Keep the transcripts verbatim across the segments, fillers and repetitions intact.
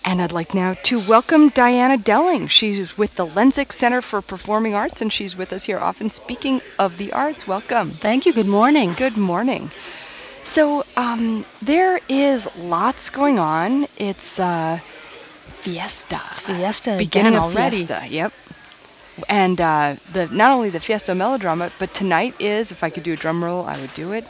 And I'd like now to welcome Diana Delling. She's with the Lensic Center for Performing Arts, and she's with us here often speaking of the arts. Welcome. Thank you. Good morning. Good morning. So um, there is lots going on. It's uh, Fiesta. It's Fiesta Beginning again of already. Fiesta, yep. And uh, the not only the Fiesta Melodrama, but tonight is, if I could do a drum roll, I would do it.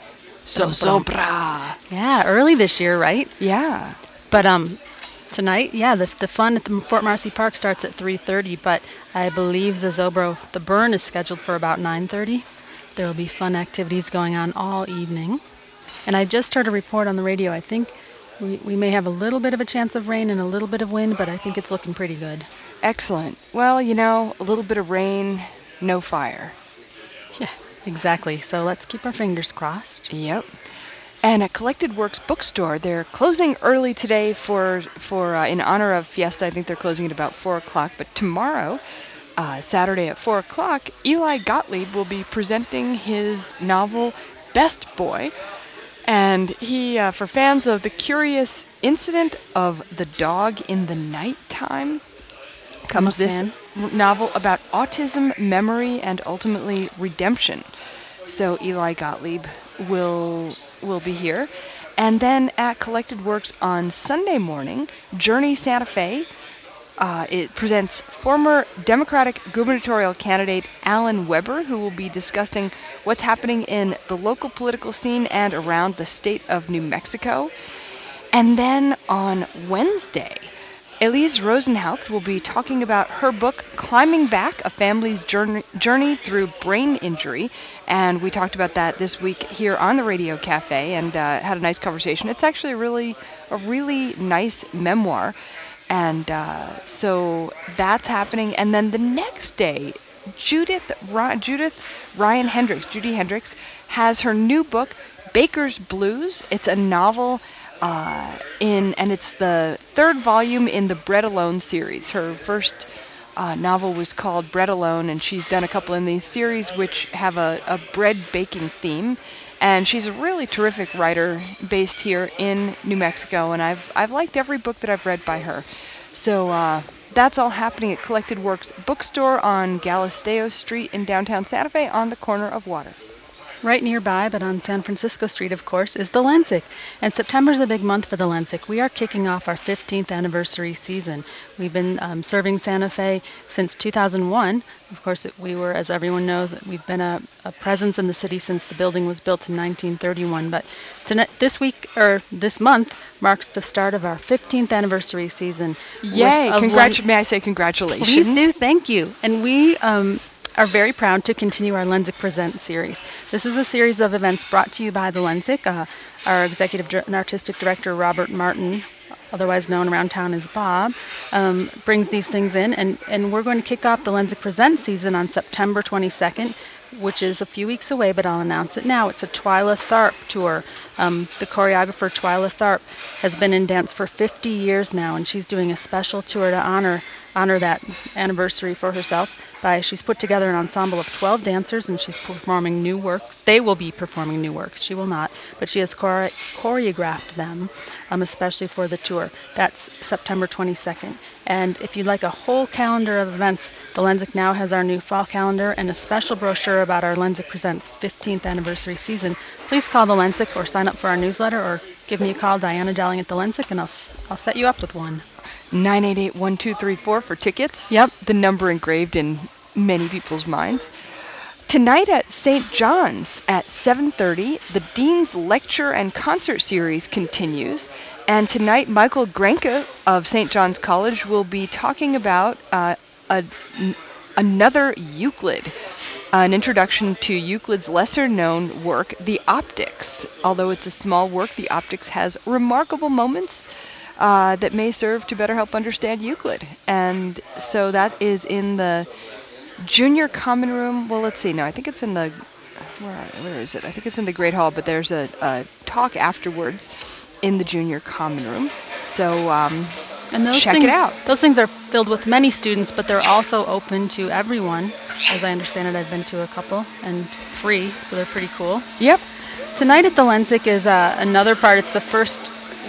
Zozobra. Yeah, early this year, right? Yeah. But um, tonight, yeah, the the fun at the Fort Marcy Park starts at three thirty, but I believe Zozobra, the burn, is scheduled for about nine thirty. There will be fun activities going on all evening. And I just heard a report on the radio. I think we, we may have a little bit of a chance of rain and a little bit of wind, but I think it's looking pretty good. Excellent. Well, you know, a little bit of rain, no fire. Yeah, exactly. So let's keep our fingers crossed. Yep. And at Collected Works Bookstore, they're closing early today for for uh, in honor of Fiesta. I think they're closing at about four o'clock. But tomorrow, uh, Saturday at four o'clock, Eli Gottlieb will be presenting his novel Best Boy. And he, uh, for fans of The Curious Incident of the Dog in the Nighttime, comes this r- novel about autism, memory, and ultimately redemption. So Eli Gottlieb will will be here. And then at Collected Works on Sunday morning, Journey Santa Fe, uh, it presents former Democratic gubernatorial candidate Alan Weber, who will be discussing what's happening in the local political scene and around the state of New Mexico. And then on Wednesday, Elise Rosenhaupt will be talking about her book, Climbing Back, A Family's Journey, journey Through Brain Injury. And we talked about that this week here on the Radio Cafe and uh, had a nice conversation. It's actually really a really nice memoir. And uh, so that's happening. And then the next day, Judith Ry- Judith Ryan Hendricks, Judy Hendricks, has her new book, Baker's Blues. It's a novel uh, in, and it's the third volume in the Bread Alone series. Her first uh, novel was called Bread Alone, and she's done a couple in these series which have a, a bread baking theme. And she's a really terrific writer based here in New Mexico, and I've I've liked every book that I've read by her. So uh, that's all happening at Collected Works Bookstore on Galisteo Street in downtown Santa Fe on the corner of Water. Right nearby, but on San Francisco Street, of course, is the Lensic. And September's a big month for the Lensic. We are kicking off our fifteenth anniversary season. We've been um, serving Santa Fe since two thousand one. Of course, it, we were, as everyone knows, we've been a, a presence in the city since the building was built in nineteen thirty-one. But tonight, this week, or this month, marks the start of our fifteenth anniversary season. Yay! Congratu- may I say congratulations? Please do. Thank you. And we Um, are very proud to continue our Lensic Present series. This is a series of events brought to you by the Lensic. Uh, our executive and artistic director, Robert Martin, otherwise known around town as Bob, um, brings these things in, and, and we're going to kick off the Lensic Present season on September twenty-second, which is a few weeks away, but I'll announce it now. It's a Twyla Tharp tour. Um, the choreographer, Twyla Tharp, has been in dance for fifty years now, and she's doing a special tour to honor honor that anniversary for herself. By she's put together an ensemble of twelve dancers, and she's performing new works. They will be performing new works. She will not, but she has chore- choreographed them, um, especially for the tour. That's September twenty-second. And if you'd like a whole calendar of events, the Lensic now has our new fall calendar and a special brochure about our Lensic Presents fifteenth anniversary season. Please call the Lensic or sign up for our newsletter, or give me a call, Diana Delling at the Lensic, and I'll s- I'll set you up with one. nine eight eight, one two three four for tickets. Yep. The number engraved in many people's minds. Tonight at Saint John's at seven thirty, the Dean's Lecture and Concert Series continues. And tonight, Michael Grenke of Saint John's College will be talking about uh, a, n- another Euclid, an introduction to Euclid's lesser-known work, The Optics. Although it's a small work, The Optics has remarkable moments Uh, that may serve to better help understand Euclid. And so that is in the junior common room. Well, let's see. No, I think it's in the, where, where is it? I think it's in the Great Hall, but there's a, a talk afterwards in the junior common room. So um, and those check things, it out. Those things are filled with many students, but they're also open to everyone. As I understand it, I've been to a couple, and free, so they're pretty cool. Yep. Tonight at the Lensic is uh, another part. It's the first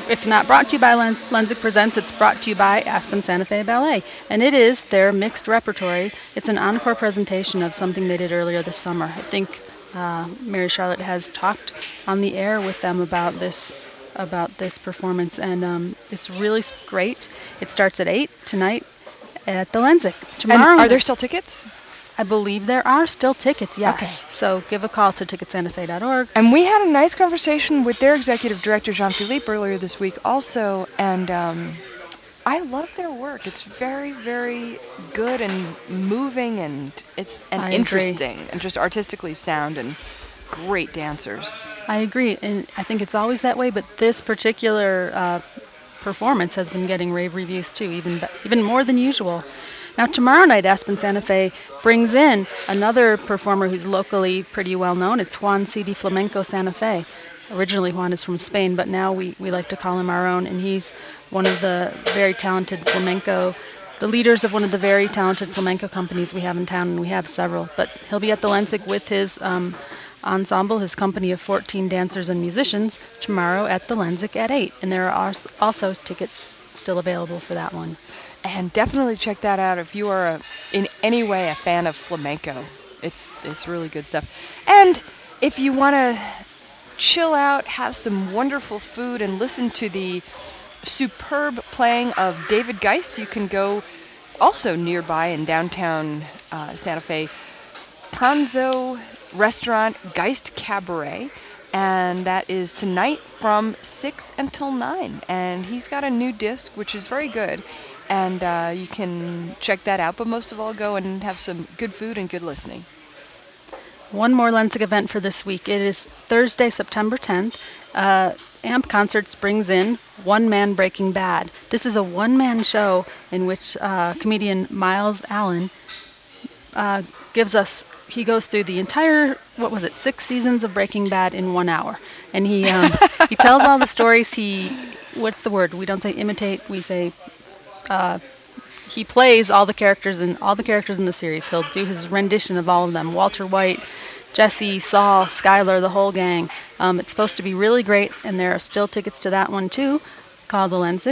it's not brought to you by Len- Lenzik Presents. It's brought to you by Aspen Santa Fe Ballet. And it is their mixed repertory. It's an encore presentation of something they did earlier this summer. I think uh, Mary Charlotte has talked on the air with them about this about this performance, and um, it's really s- great. It starts at eight tonight at the Lenzik. Tomorrow, And are there still tickets? I believe there are still tickets, yes. Okay. So give a call to ticket santa fe dot org. And we had a nice conversation with their executive director, Jean-Philippe, earlier this week also, and um, I love their work. It's very, very good and moving, and it's and I agree. interesting, and just artistically sound, and great dancers. I agree, and I think it's always that way, but this particular uh, performance has been getting rave reviews too, even be- even more than usual. Now tomorrow night, Aspen Santa Fe brings in another performer who's locally pretty well known. It's Juan Cidi Flamenco Santa Fe. Originally Juan is from Spain, but now we, we like to call him our own, and he's one of the very talented flamenco, the leaders of one of the very talented flamenco companies we have in town, and we have several. But he'll be at the Lenzik with his um, ensemble, his company of fourteen dancers and musicians, tomorrow at the Lenzik at eight. And there are also tickets still available for that one. And definitely check that out if you are a, in any way a fan of flamenco. It's it's really good stuff. And if you want to chill out, have some wonderful food, and listen to the superb playing of David Geist, you can go also nearby in downtown uh, Santa Fe, Pranzo Restaurant Geist Cabaret. And that is tonight from six until nine. And he's got a new disc, which is very good. And uh, you can check that out. But most of all, go and have some good food and good listening. One more Lenzik event for this week. It is Thursday, September tenth. Uh, A M P Concerts brings in One Man Breaking Bad. This is a one-man show in which uh, comedian Miles Allen uh, gives us, he goes through the entire, what was it, six seasons of Breaking Bad in one hour. And he um, he tells all the stories. He, what's the word? We don't say imitate, we say, uh, he plays all the characters in all the characters in the series. He'll do his rendition of all of them. Walter White, Jesse, Saul, Skyler, the whole gang. Um, it's supposed to be really great, and there are still tickets to that one too. Call the Lenzik,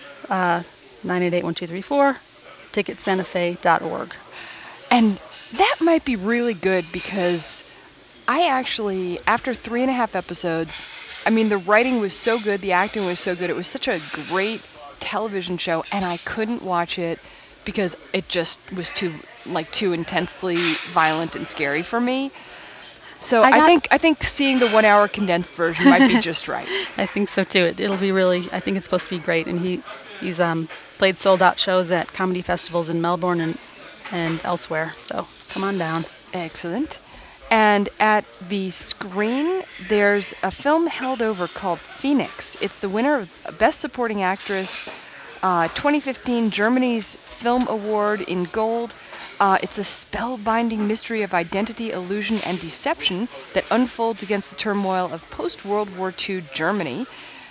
uh, nine eight eight, one two three four, ticket santa fe dot org. And that might be really good because I actually, after three and a half episodes, I mean, the writing was so good, the acting was so good, it was such a great television show, and I couldn't watch it because it just was too, like, too intensely violent and scary for me. So I, I think I think seeing the one-hour condensed version might be just right. I think so too. It, it'll be really. I think it's supposed to be great, and he he's um, played sold-out shows at comedy festivals in Melbourne and and elsewhere. So come on down. Excellent. And at the Screen, there's a film held over called Phoenix. It's the winner of Best Supporting Actress, uh, twenty fifteen Germany's Film Award in Gold. Uh, it's a spellbinding mystery of identity, illusion, and deception that unfolds against the turmoil of post-World War Two Germany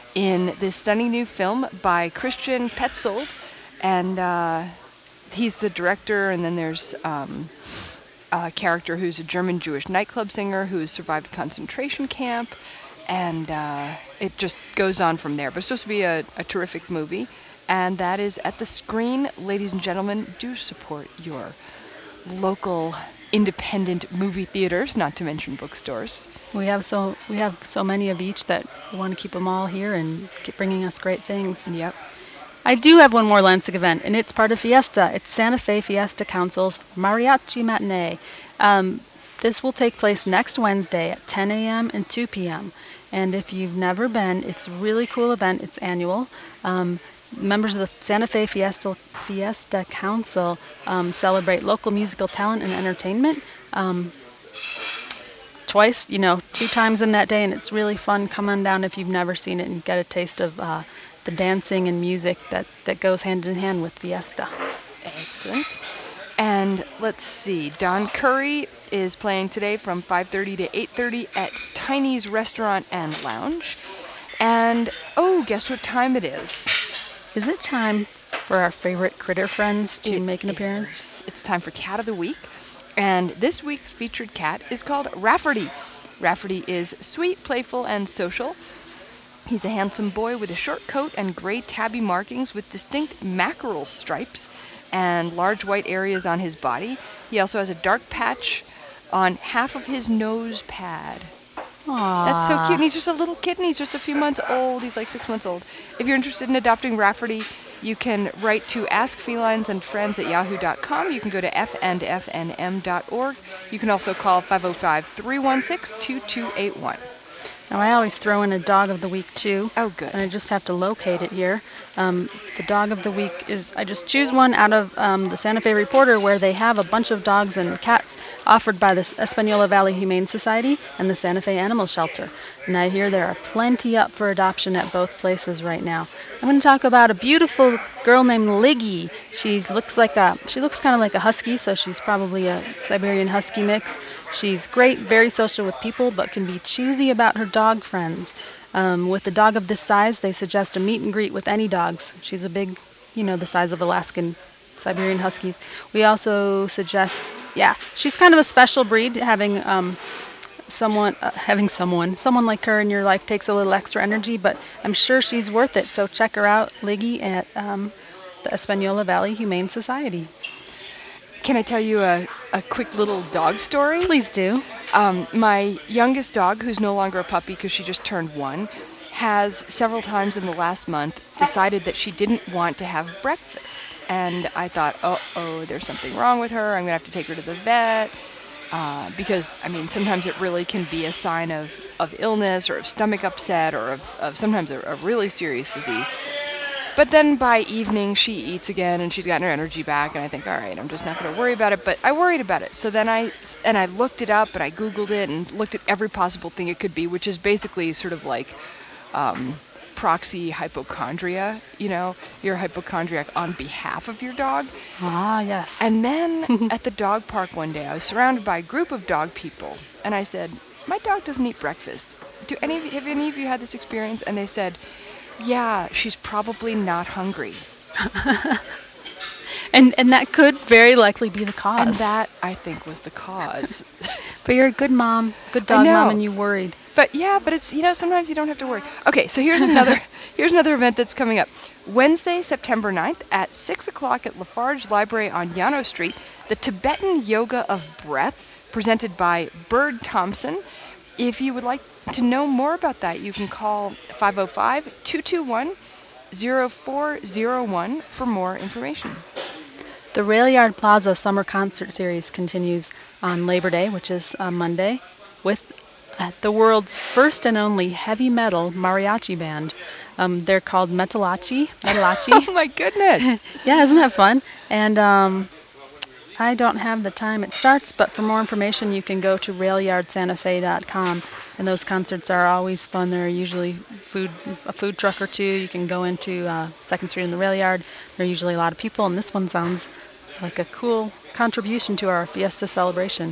in this stunning new film by Christian Petzold. And uh, he's the director, and then there's Um, a character who's a German Jewish nightclub singer who has survived a concentration camp, and uh, it just goes on from there. But it's supposed to be a, a terrific movie, and that is at the Screen. Ladies and gentlemen, do support your local independent movie theaters, not to mention bookstores. We have so we have so many of each that we want to keep them all here and keep bringing us great things. Yep. I do have one more Lenzik event, and it's part of Fiesta. It's Santa Fe Fiesta Council's Mariachi Matinee. Um, this will take place next Wednesday at ten a.m. and two p.m. And if you've never been, it's a really cool event. It's annual. Um, members of the Santa Fe Fiesta, Fiesta Council um, celebrate local musical talent and entertainment. Um, twice, you know, two times in that day, and it's really fun. Come on down if you've never seen it and get a taste of uh, the dancing and music that, that goes hand in hand with Fiesta. Excellent. And let's see, Don Curry is playing today from five thirty to eight thirty at Tiny's Restaurant and Lounge. And, oh, guess what time it is? Is it time for our favorite critter friends to It make an is. appearance? It's time for Cat of the Week. And this week's featured cat is called Rafferty. Rafferty is sweet, playful, and social. He's a handsome boy with a short coat and gray tabby markings with distinct mackerel stripes and large white areas on his body. He also has a dark patch on half of his nose pad. Aww. That's so cute. And he's just a little kitten. He's just a few months old. He's like six months old. If you're interested in adopting Rafferty, you can write to ask felines and friends at yahoo dot com. You can go to f and f n m dot org. You can also call five oh five, three one six, two two eight one. Now, I always throw in a dog of the week, too. Oh, good. And I just have to locate it here. Um, the dog of the week is, I just choose one out of um, the Santa Fe Reporter, where they have a bunch of dogs and cats offered by the Espanola Valley Humane Society and the Santa Fe Animal Shelter. And I hear there are plenty up for adoption at both places right now. I'm going to talk about a beautiful girl named Liggy. She looks like a, she looks kind of like a husky, so she's probably a Siberian husky mix. She's great, very social with people, but can be choosy about her dog friends. Um, with a dog of this size, they suggest a meet and greet with any dogs. She's a big, you know, the size of Alaskan Siberian Huskies. We also suggest, yeah, she's kind of a special breed. Having um, someone, uh, having someone, someone like her in your life takes a little extra energy, but I'm sure she's worth it. So check her out, Liggy, at um, the Espanola Valley Humane Society. Can I tell you a, a quick little dog story? Please do. Um, my youngest dog, who's no longer a puppy because she just turned one, has several times in the last month decided that she didn't want to have breakfast. And I thought, uh-oh, there's something wrong with her. I'm going to have to take her to the vet. Uh, because, I mean, sometimes it really can be a sign of, of illness or of stomach upset or of, of sometimes a, a really serious disease. But then by evening, she eats again, and she's gotten her energy back, and I think, all right, I'm just not going to worry about it. But I worried about it. So then I, and I looked it up, and I Googled it, and looked at every possible thing it could be, which is basically sort of like um, proxy hypochondria. You know, you're a hypochondriac on behalf of your dog. Ah, yes. And then at the dog park one day, I was surrounded by a group of dog people, and I said, my dog doesn't eat breakfast. Do any of you, have any of you had this experience? And they said, yeah, she's probably not hungry. and and that could very likely be the cause. And that, I think, was the cause. But you're a good mom, good dog mom, and you worried. But yeah, but it's, you know, sometimes you don't have to worry. Okay, so here's another here's another event that's coming up. Wednesday, September ninth at six o'clock at Lafarge Library on Yano Street, the Tibetan Yoga of Breath, presented by Bird Thompson. If you would like to know more about that, you can call five oh five, two two one, oh four oh one for more information. The Rail Yard Plaza Summer Concert Series continues on Labor Day, which is uh, Monday, with uh, the world's first and only heavy metal mariachi band. Um, they're called Metalachi. Metalachi. Oh my goodness! Yeah, isn't that fun? And um, I don't have the time it starts, but for more information, you can go to rail yard santa fe dot com. And those concerts are always fun. There are usually food, a food truck or two. You can go into uh, Second Street in the Rail Yard. There are usually a lot of people, and this one sounds like a cool contribution to our Fiesta celebration.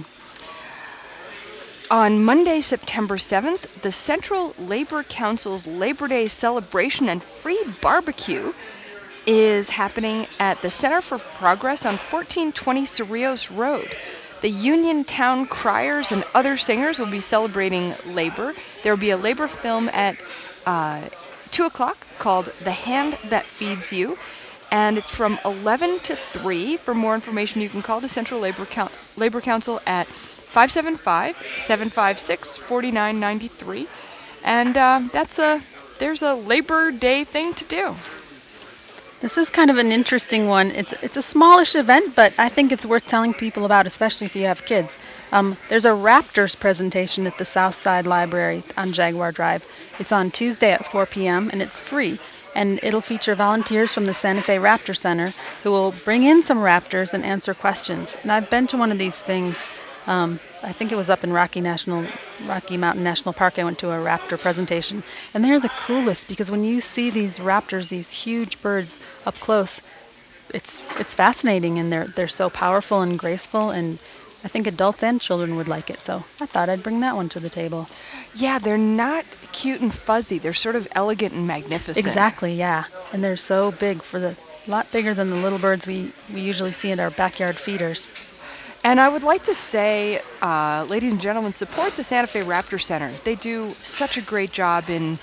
On Monday, September seventh, the Central Labor Council's Labor Day celebration and free barbecue is happening at the Center for Progress on fourteen twenty Cerrillos Road. The Union Town Criers and other singers will be celebrating labor. There will be a labor film at uh, two o'clock called The Hand That Feeds You, and it's from eleven to three. For more information, you can call the Central Labor, Coun- labor Council at five seven five, seven five six, four nine nine three. And uh, that's a there's a Labor Day thing to do. This is kind of an interesting one. It's it's a smallish event, but I think it's worth telling people about, especially if you have kids. Um, there's a Raptors presentation at the Southside Library on Jaguar Drive. It's on Tuesday at four p.m. and it's free. And it'll feature volunteers from the Santa Fe Raptor Center who will bring in some raptors and answer questions. And I've been to one of these things. Um, I think it was up in Rocky National, Rocky Mountain National Park. I went to a raptor presentation, and they're the coolest because when you see these raptors, these huge birds up close, it's it's fascinating, and they're they're so powerful and graceful, and I think adults and children would like it. So I thought I'd bring that one to the table. Yeah, they're not cute and fuzzy. They're sort of elegant and magnificent. Exactly, yeah, and they're so big for the lot bigger than the little birds we we usually see at our backyard feeders. And I would like to say, uh, ladies and gentlemen, support the Santa Fe Raptor Center. They do such a great job in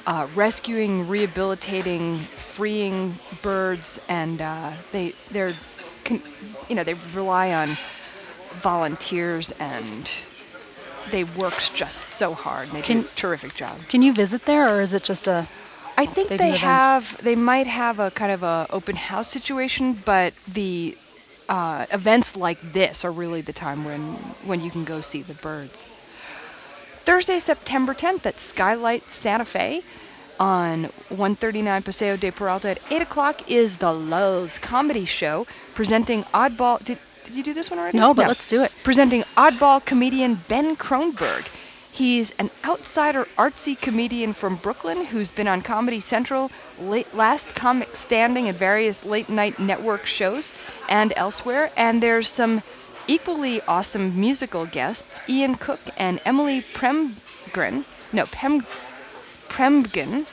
uh, rescuing, rehabilitating, freeing birds, and uh, they they're con- you know they rely on volunteers, and they work just so hard. And they Can- do a terrific job. Can you visit there, or is it just a? I think They they, do events. have, they might have a kind of a open house situation, but the uh, events like this are really the time when, when you can go see the birds. Thursday, September tenth at Skylight Santa Fe on one thirty-nine Paseo de Peralta at eight o'clock is the Lulz Comedy Show presenting oddball... Did, did you do this one already? No, but let's do it. Presenting oddball comedian Ben Kronberg. He's an outsider artsy comedian from Brooklyn who's been on Comedy Central, late, Last Comic Standing, and various late-night network shows and elsewhere. And there's some equally awesome musical guests, Ian Cook and Emily Premgren. No, Pem, Premgen.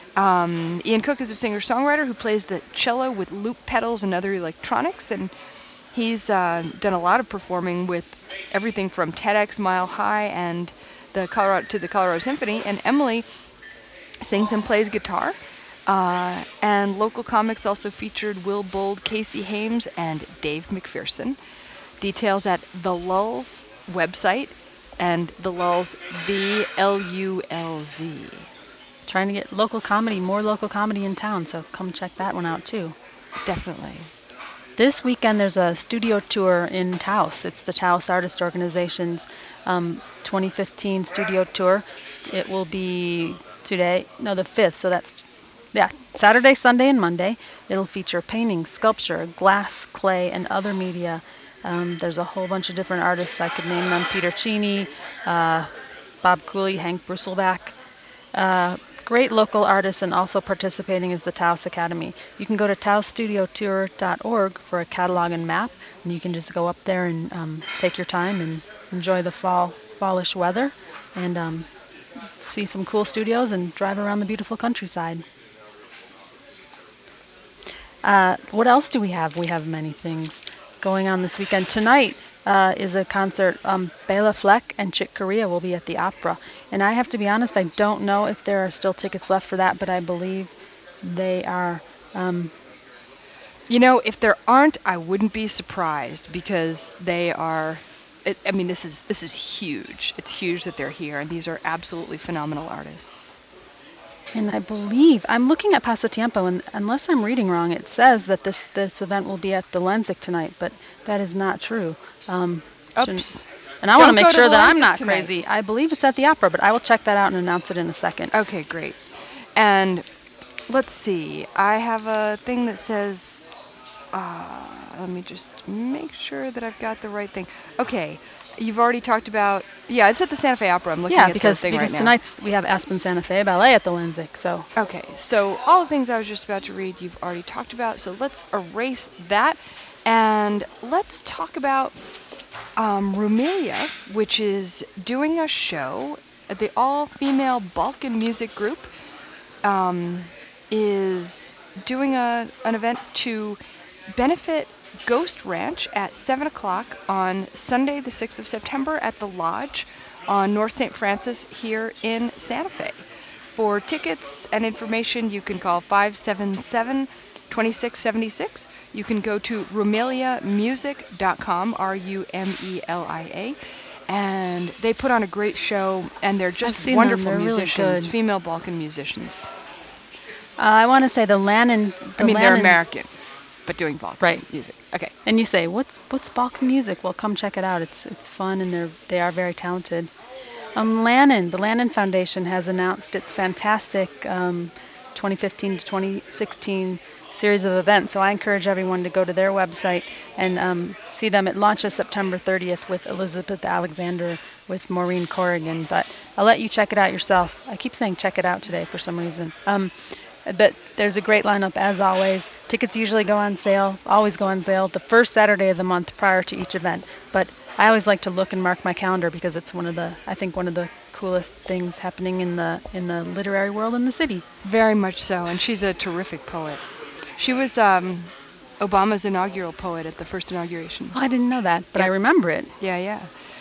Um, Ian Cook is a singer-songwriter who plays the cello with loop pedals and other electronics, and he's uh, done a lot of performing with everything from TEDx Mile High and the Colorado to the Colorado Symphony. And Emily sings and plays guitar. Uh, and local comics also featured Will Bold, Casey Hames, and Dave McPherson. Details at the Lulz website, and the Lulz, the L U L Z. Trying to get local comedy, more local comedy in town, so come check that one out too. Definitely. This weekend there's a studio tour in Taos. It's the Taos Artist Organization's um, twenty fifteen studio tour. It will be today, no, the fifth, so that's, yeah, Saturday, Sunday, and Monday. It'll feature painting, sculpture, glass, clay, and other media. Um, there's a whole bunch of different artists. I could name them: Peter Cheney, uh, Bob Cooley, Hank Brusselbach. Uh, great local artists, and also participating is the Taos Academy. You can go to taos studio tour dot org for a catalog and map, and you can just go up there and um, take your time and enjoy the fall, fallish weather, and um, see some cool studios and drive around the beautiful countryside. Uh, what else do we have? We have many things going on this weekend. Tonight uh, is a concert. Um, Bela Fleck and Chick Corea will be at the Opera. And I have to be honest, I don't know if there are still tickets left for that, but I believe they are. Um, you know, if there aren't, I wouldn't be surprised, because they are, it, I mean, this is this is huge. It's huge that they're here, and these are absolutely phenomenal artists. And I believe, I'm looking at Pasatiempo, and unless I'm reading wrong, it says that this, this event will be at the Lenzik tonight, but that is not true. Um, Oops. And I want to Don't make go to sure the that I'm Lenzik not tonight. crazy. I believe it's at the Opera, but I will check that out and announce it in a second. Okay, great. And let's see. I have a thing that says, uh, let me just make sure that I've got the right thing. Okay. You've already talked about, yeah, it's at the Santa Fe Opera. I'm looking Yeah, at because, the thing because right now. tonight's we have Aspen Santa Fe Ballet at the Lenzik, so. Okay, so all the things I was just about to read, you've already talked about. So let's erase that, and let's talk about um, Rumelia, which is doing a show. The all-female Balkan music group um, is doing a an event to benefit Ghost Ranch at seven o'clock on Sunday, the sixth of September, at the Lodge on North Saint Francis here in Santa Fe. For tickets and information, you can call five seven seven, two six seven six. You can go to rumelia music dot com, R U M E L I A, and they put on a great show, and they're just seen them. wonderful They're really musicians, good. female Balkan musicians. Uh, I want to say the Lannon. The I mean, they're Lannon- American, but doing Balkan Right. music. Okay. And you say, what's what's Balkan music? Well, come check it out. It's it's fun, and they're they are very talented. Um, Lannon, the Lannon Foundation has announced its fantastic um, twenty fifteen to twenty sixteen series of events. So I encourage everyone to go to their website and um, see them. It launches September thirtieth with Elizabeth Alexander, with Maureen Corrigan. But I'll let you check it out yourself. I keep saying check it out today for some reason. Um, But there's a great lineup, as always. Tickets usually go on sale, always go on sale, the first Saturday of the month prior to each event. But I always like to look and mark my calendar, because it's one of the, I think, one of the coolest things happening in the in the literary world in the city. Very much so, and she's a terrific poet. She was um, Obama's inaugural poet at the first inauguration. Oh, I didn't know that, but I Yep. remember it. Yeah, yeah.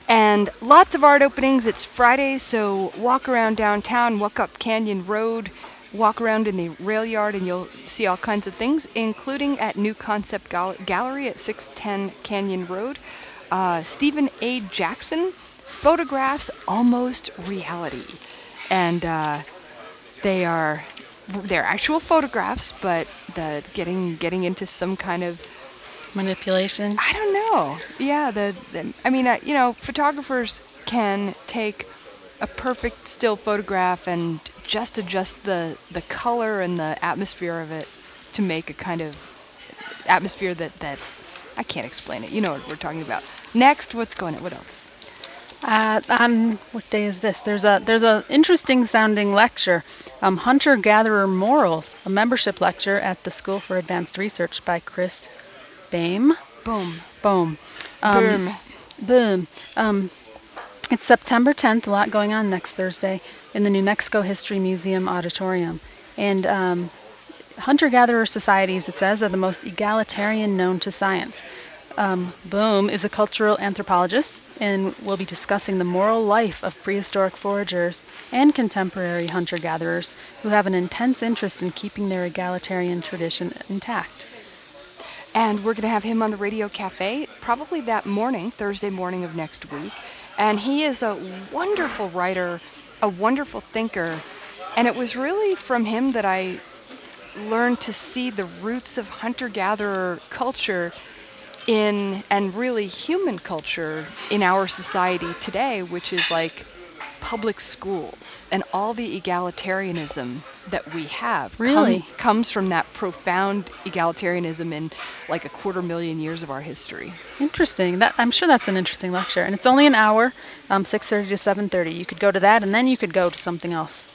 And lots of art openings. It's Friday, so walk around downtown, walk up Canyon Road, walk around in the rail yard, and you'll see all kinds of things, including at New Concept Gal- Gallery at six ten Canyon Road. Uh, Stephen A. Jackson photographs almost reality. And uh, they are they're actual photographs, but the getting getting into some kind of manipulation. I don't know. Yeah, the, the I mean, uh, you know, photographers can take a perfect still photograph and just adjust the the color and the atmosphere of it to make a kind of atmosphere that that I can't explain it. You know what we're talking about. Next, what's going on? What else? Uh, on what day is this? There's a there's a interesting sounding lecture, um, Hunter Gatherer Morals, a membership lecture at the School for Advanced Research by Chris Boehm. Boom. Boom. Um, Boom. Boom. Um, it's September tenth. A lot going on next Thursday in the New Mexico History Museum auditorium, and um, hunter-gatherer societies, it says, are the most egalitarian known to science. Um, Boehm is a cultural anthropologist and will be discussing the moral life of prehistoric foragers and contemporary hunter-gatherers who have an intense interest in keeping their egalitarian tradition intact. And we're going to have him on the Radio Cafe probably that morning, Thursday morning of next week. And he is a wonderful writer, a wonderful thinker. And it was really from him that I learned to see the roots of hunter-gatherer culture in, and really human culture in our society today, which is like public schools and all the egalitarianism that we have. Really? Com- comes from that profound egalitarianism in like a quarter million years of our history. Interesting. That I'm sure that's an interesting lecture. And it's only an hour, um, six thirty to seven thirty. You could go to that, and then you could go to something else.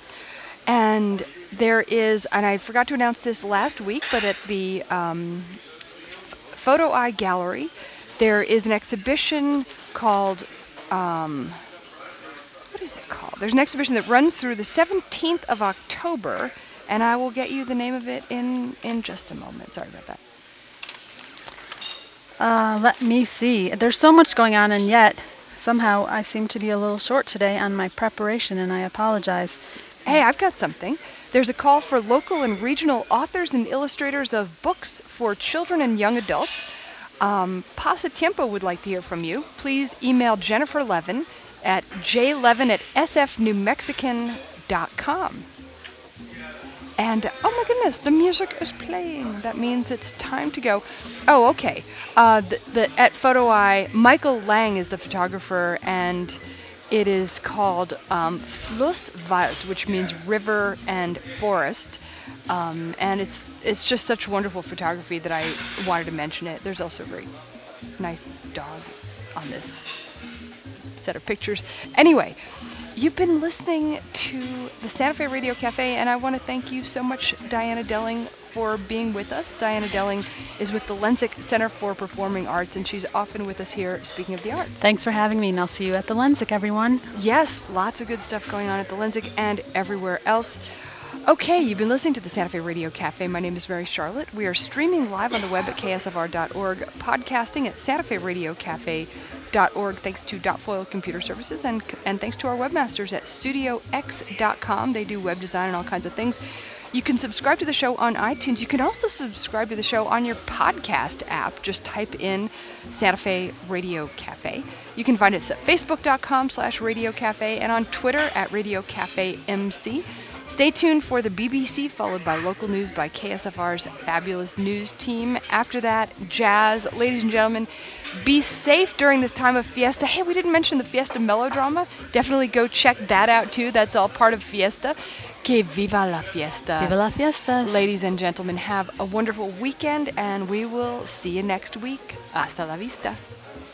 And there is, and I forgot to announce this last week, but at the um, Photo Eye Gallery, there is an exhibition called, um, what is it called? There's an exhibition that runs through the seventeenth of October, and I will get you the name of it in, in just a moment. Sorry about that. Uh, let me see. There's so much going on, and yet somehow I seem to be a little short today on my preparation, and I apologize. Hey, I've got something. There's a call for local and regional authors and illustrators of books for children and young adults. Um, Pasatiempo would like to hear from you. Please email Jennifer Levin at j levin at s f new mexican dot com. And, oh my goodness, the music is playing. That means it's time to go. Oh, okay. Uh, the, the, at Photo Eye, Michael Lang is the photographer, and it is called um, Flusswald, which means river and forest. Um, and it's it's just such wonderful photography that I wanted to mention it. There's also a very nice dog on this set of pictures. Anyway, you've been listening to the Santa Fe Radio Cafe, and I want to thank you so much, Diana Delling, for being with us. Diana Delling is with the Lensic Center for Performing Arts, and she's often with us here speaking of the arts. Thanks for having me, and I'll see you at the Lensic, everyone. Yes, lots of good stuff going on at the Lensic and everywhere else. Okay, you've been listening to the Santa Fe Radio Cafe. My name is Mary Charlotte. We are streaming live on the web at k s f r dot org, podcasting at santa fe radio cafe dot org, thanks to Dotfoil Computer Services, and and thanks to our webmasters at studio x dot com. They do web design and all kinds of things. You can subscribe to the show on iTunes. You can also subscribe to the show on your podcast app. Just type in Santa Fe Radio Cafe. You can find us at facebook dot com slash radio cafe and on Twitter at Radio Cafe M C. Stay tuned for the B B C, followed by local news by K S F R's fabulous news team. After that, jazz. Ladies and gentlemen, be safe during this time of Fiesta. Hey, we didn't mention the Fiesta melodrama. Definitely go check that out, too. That's all part of Fiesta. Que viva la fiesta. Viva la fiestas. Ladies and gentlemen, have a wonderful weekend, and we will see you next week. Hasta la vista.